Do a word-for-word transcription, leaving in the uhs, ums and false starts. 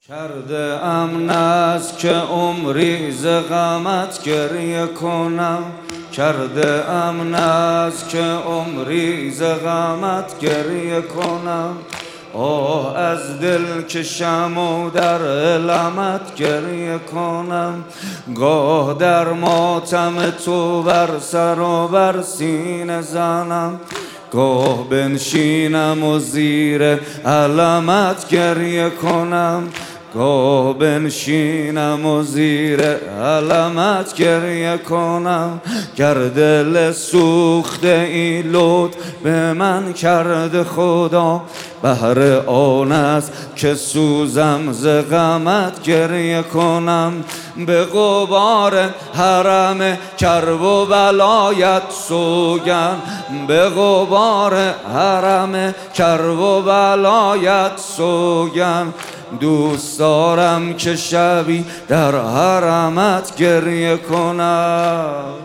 کرده ام ناز که عمری ز غمت گریه کنم، کرده ام ناز که عمری ز غمت گریه کنم. آه از دل کشم و در علمت گریه کنم، گاه در ماتم تو بر سر و بر سینه زنم، گاه بنشینم و زیر علمت گریه کنم، گاه بنشینم و زیر علمت گریه کنم. گر دل سوخته ای لطف به من کرده خدا، بهر آن است که سوزم ز غمت گریه کنم. به غبار حرم کرب و بلایت سوگند، به غبار حرم کرب و بلایت سوگند. دوست دارم که شبی در حرمت گریه کنم.